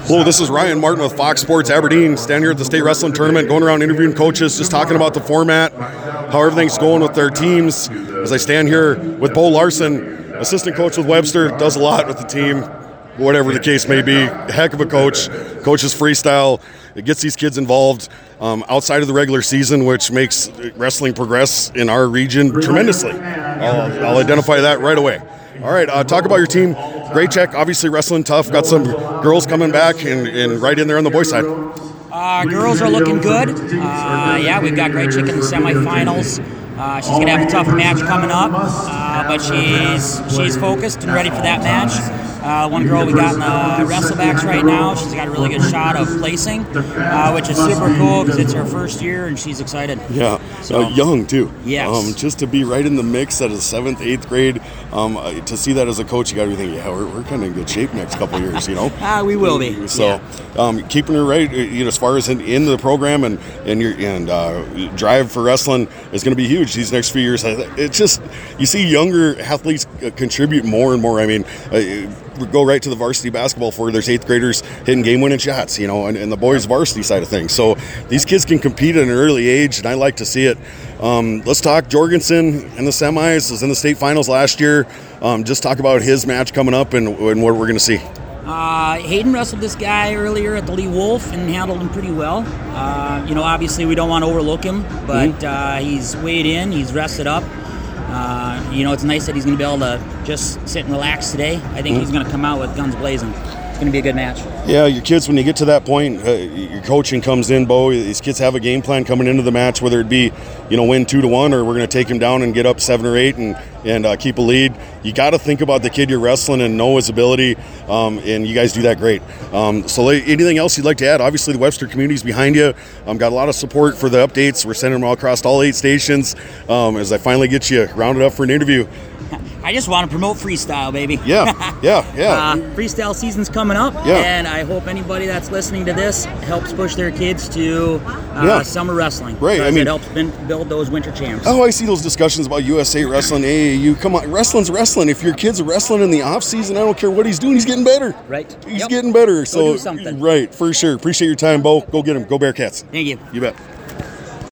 Hello, this is Ryan Martin with Fox Sports Aberdeen, standing here at the state wrestling tournament, going around interviewing coaches, just talking about the format, how everything's going with their teams. As I stand here with Bo Larson, assistant coach with Webster, does a lot with the team, whatever the case may be. Heck of a coach, coaches freestyle. It gets these kids involved outside of the regular season, which makes wrestling progress in our region tremendously. I'll identify that right away. All right, talk about your team. Great check, obviously wrestling tough. Got some girls coming back and right in there on the boys' side. Girls are looking good. We've got Great Chick in the semifinals. She's going to have a tough match coming up, but she's focused and ready for that match. One girl we got in the wrestlebacks right now, she's got a really good shot of placing, which is super cool because it's her first year and she's excited. Yeah, so young too. Yes. Just to be right in the mix at a 7th, 8th grade, to see that as a coach, you got to be thinking, we're kind of in good shape next couple of years, you know? We will be. So keeping her right, as far as in the program and drive for wrestling is going to be huge these next few years. It's just, you see younger athletes contribute more and more. I mean, go right to the varsity basketball floor. There's 8th graders hitting game-winning shots, and the boys' varsity side of things. So these kids can compete at an early age, and I like to see it. Let's talk Jorgensen in the semis. Was in the state finals last year. Just talk about his match coming up and what we're going to see. Hayden wrestled this guy earlier at the Lee Wolf and handled him pretty well. Obviously we don't want to overlook him, but he's weighed in, he's rested up. It's nice that he's going to be able to just sit and relax today. I think he's going to come out with guns blazing. It's going to be a good match. Yeah, your kids, when you get to that point, your coaching comes in, Bo. These kids have a game plan coming into the match, whether it be, win 2-1 or we're going to take him down and get up 7 or 8 and keep a lead. You got to think about the kid you're wrestling and know his ability, and you guys do that great. So anything else you'd like to add? Obviously, the Webster community's behind you. Got a lot of support for the updates. We're sending them all across all 8 stations as I finally get you rounded up for an interview. I just want to promote freestyle, baby. Yeah. Freestyle season's coming up, and I hope anybody that's listening to this helps push their kids to summer wrestling. Right, it helps build those winter champs. Oh, I see those discussions about USA Wrestling, AAU. Come on, wrestling's wrestling. If your kid's wrestling in the off season, I don't care what he's doing. He's getting better. Right. He's getting better. Go do something. Right, for sure. Appreciate your time, Bo. Go get him. Go Bearcats. Thank you. You bet.